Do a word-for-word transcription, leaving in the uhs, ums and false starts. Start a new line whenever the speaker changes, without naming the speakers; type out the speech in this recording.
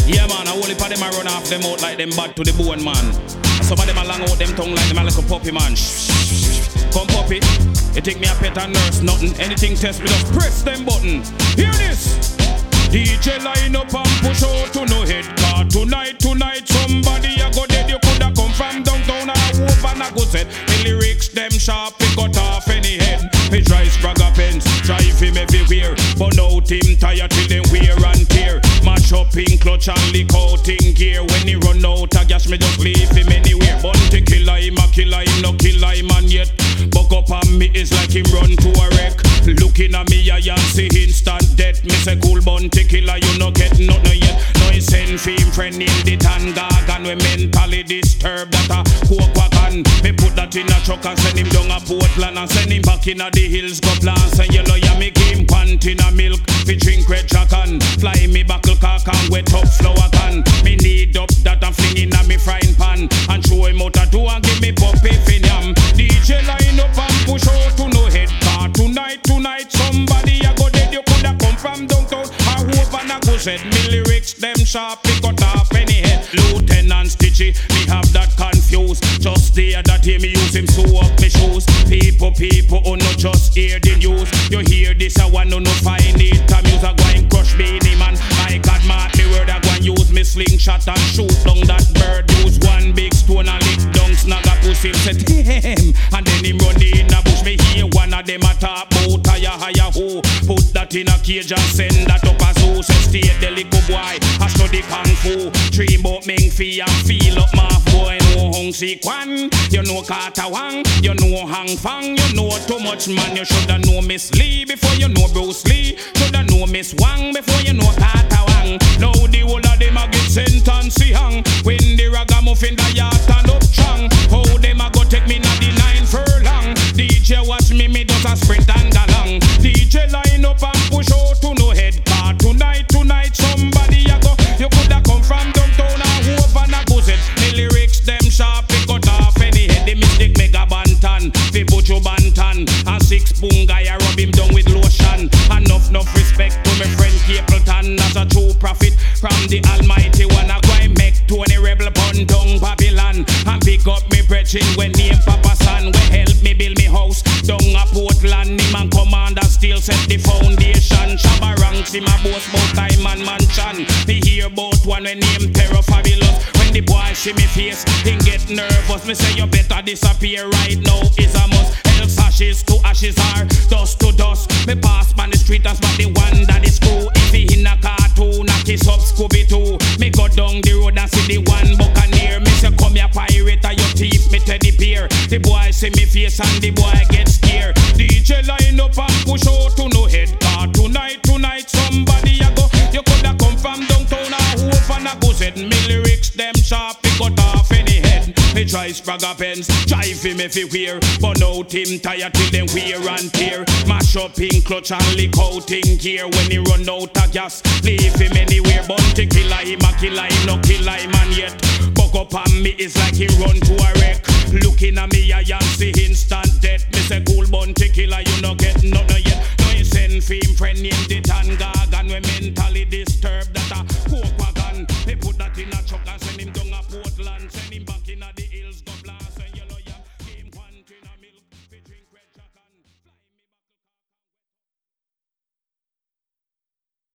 Yeah man, I only for them I run off them out like them bad to the bone man. Some of them a long out them tongue like them a little puppy man. Come puppy, you think me a pet and nurse nothing. Anything test me just press them button. Hear this. D J line up and push out to no head car. Tonight, tonight, somebody a go dead. You coulda come from downtown or hope and a go set. The lyrics them sharp, we cut off any head. He try Spragga pens, drive him everywhere. But now him tired till them wear and tear. Mash up in clutch and lick out in gear. When he run out of gas, me just leave him anywhere. Bunty killer him, a killer him, no killer him and yet. Buck up on me is like him run to a wreck. Looking at me, I see instant death. Me say cool bunty killer, you no get nothing yet. No he send fame friend in the Tangag. And we mentally disturbed that a coke wagon. Me put that in a truck and send him down a Portland. And send him back in a the hills, go plants and yellow. Yeah, me game pant in a milk. We drink red jacan. Fly me buckle cock and wet up flower can. Me need up that and fling in a me frying pan. And show him out a two and give me puppy fin yam. D J line up and push out to no head car. Tonight, tonight, somebody a go dead. You coulda come from downtown. I hope and I go said. Me lyrics them sharp, pick cut off any head. Lieutenant Stitchy, me have that confused. Just there that hear me use him sew up me shoes. People, people who no just hear the news. You hear this, I want to no find it. A music go and crush Beanie Man. My God, mark me word, I go and use me slingshot and shoot down that bird. Use one big stone and lick down snag a pussy. Set him, and then him run in a bush. Me hear one of them a talk bout higher, higher ho. Put that in a cage and send that up a zoo. Say stay the little boy, I study kung fu. Dream about Ming Fee and feel up my boy. No Hong Si Kwan, you know Carter Wang, you know Hang Fang, you know too much man. You shoulda know Miss Lee before you know Bruce Lee. Shoulda know Miss Wang before you know Carter Wang. Now the whole of them a get sentence fi hang. When the ragamuffin the yard stand up strong. How them a go take me na the nine furlong. D J watch me, me does a sprint and galang. D J line up and push out to no head car. Tonight, tonight, somebody a go. You coulda come from downtown and hope and a go set. The lyrics them sharp, pick cut off any head. The mistake mega bantan, fi Buju Bantan. A six spoon guy a rub him down with lotion. Enough, enough respect to my friend Capleton. As a true prophet from the Almighty One. I go and make Tony Rebel pun down Babylon. And pick up me brethren when name Papa San. We help me build me house down a Portland. Him and commander still set the foundation. Shabba ranks him a boast bout time and mansion. Me hear about one when name Terror Fabulous. When the boy see me face, he get nervous. Me say you better disappear right now is a must. Else ashes to ashes are dust to dust. Me pass man the street and spot the one that is cool. If he in a cartoon, I kiss up Scooby-Doo. Me go down the road and see the one buccaneer. Me say come here pirate and your teeth me teddy bear. The boy see me face and the boy get scared. D J line up and push out to no head car. Tonight, tonight, somebody a go. You coulda come from downtown or hope and a go said. Me lyrics them sharp, pick cut off any head. Me try Spragga pens, drive him everywhere. But now him tired till them wear and tear. Mash up in clutch and lick out in gear. When he run out of gas, leave him anywhere. Bunty killer him, a killer him, no killer him and yet. Buck up on me is like he run to a wreck. Looking at me, I see instant death. Me say cool bunty killer, you no get nothing yet. No he send fame friend named the Tangag. And we mentally this